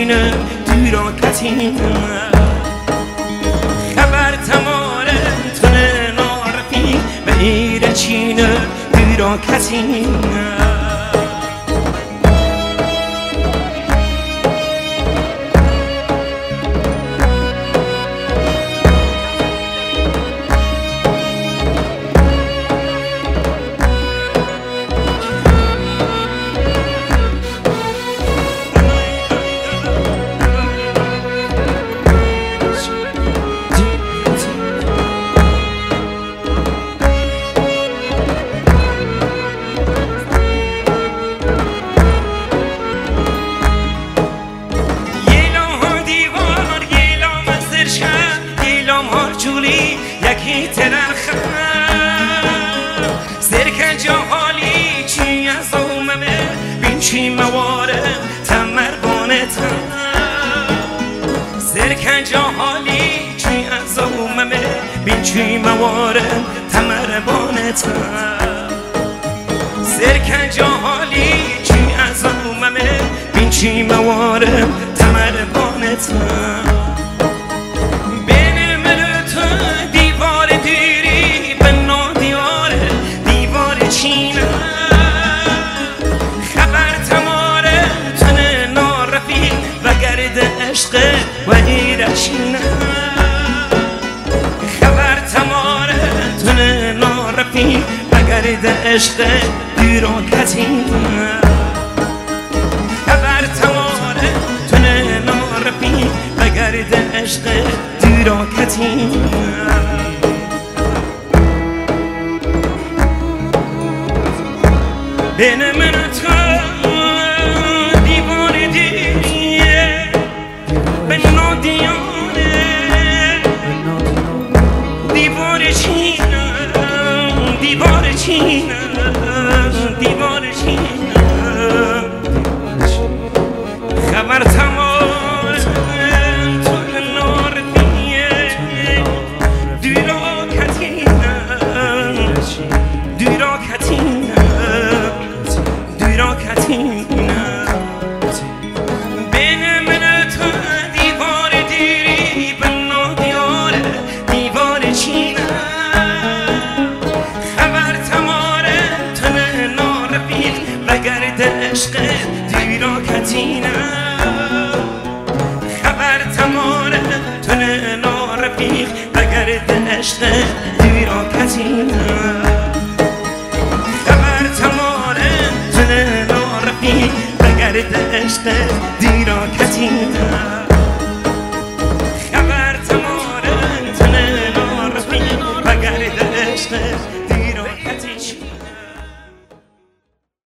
چینه دیرا کتینه خبر تماره تنه نارفی و ایره چینه دیرا کتینه یکی ترخم زرکن جاهالی چی از اوممه بین چی مواره تمر بانتم زرکن جاهالی چی از اوممه بین چی مواره تمر بانتم زرکن جاهالی چی از اوممه بین چی مواره تمر بانتم عشق و ایرشینه خبر تماره تنه نارفی و گرد عشق دیرا کتینه خبر تماره تنه نارفی و گرد عشق دیرا کتینه بین من تو دیوار چینه خبر تمام تو نارفیه دیرا کتینه بین من تو دیوار دیری بنا دیاره دیوار چینه عشق دیرا کتینه خبر تماره تنه نارفیق و گرد عشق